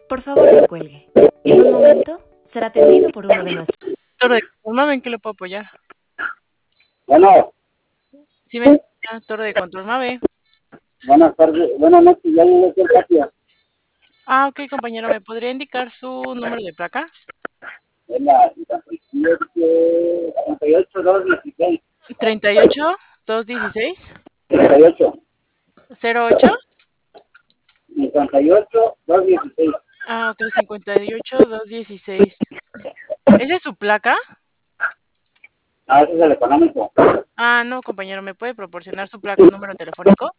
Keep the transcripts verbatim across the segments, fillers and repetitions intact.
Por favor, no cuelgue. En un momento será atendido por uno de nuestros. Torre de Control, ¿en qué le puedo apoyar? Bueno, Sí, me escucha, Torre de Control Mave. buenas tardes, buenas noches, ya llegué aquí al patio. Ah, ok, compañero, ¿me podría indicar su número de placa? Es la cincuenta y ocho, dos dieciséis. treinta y ocho, dos dieciséis, treinta y ocho, cero ocho. cincuenta y ocho, dos dieciséis. Ah, ok, cincuenta y ocho, dos dieciséis. ¿Esa es su placa? Ah, ese es el económico. Ah, no, compañero, ¿me puede proporcionar su placa o número telefónico?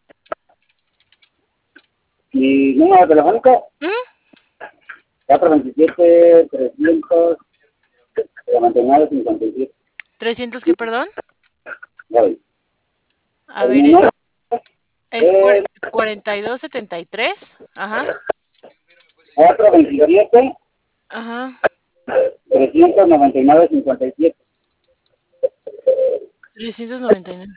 Mi número telefónico, ¿Mm? cuatro veintisiete, trescientos noventa y nueve, cincuenta y siete. ¿trescientos qué, perdón? Voy. A El ver, es, número es es cuarenta y dos setenta y tres. Ajá, cuatro veintisiete, ajá. trescientos noventa y nueve, cincuenta y siete. trescientos noventa y nueve.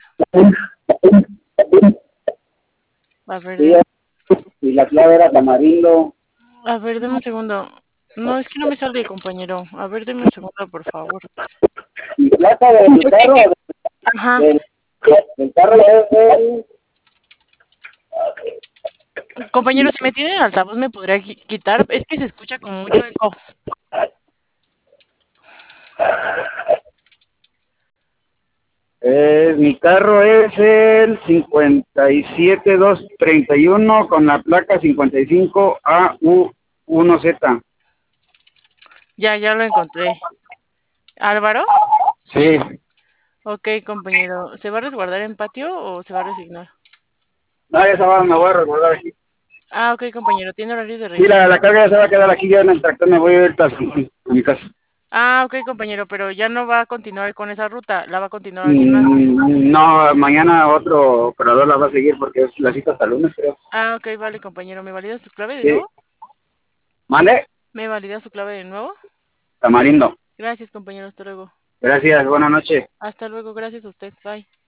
A ver, Sí, de- y la clave era tamarindo. a ver, deme un segundo. No, es que no me sale, compañero. A ver, deme un segundo, por favor. Mi placa del Es que, carro, ¿qué? Ajá. del, del carro es el... Compañero, si me tiene el altavoz, ¿me podría qui- quitar? Es que se escucha con mucho eco. Eh, mi carro es el cincuenta y siete dos treinta y uno con la placa cincuenta y cinco A U uno Z. Ya, ya lo encontré. ¿Álvaro? Sí. Ok, compañero. ¿Se va a resguardar en patio o se va a resignar? No, esa va, me voy a recordar aquí. Ah, ok, compañero. ¿Tiene horario de Sí, regreso? la, la carga ya se va a quedar aquí ya en el tractor, me voy a ir a, a mi casa. Ah, ok, compañero, pero ya no va a continuar con esa ruta, la va a continuar alguien más. Mm, no, mañana otro operador la va a seguir porque es la cita hasta el lunes, creo. Ah, ok, vale, compañero. ¿Me valida su clave de Sí. nuevo? ¿Mande? ¿Me valida su clave de nuevo? Tamarindo. Gracias, compañero. Hasta luego. Gracias, buenas noches. Hasta luego. Gracias a usted. Bye.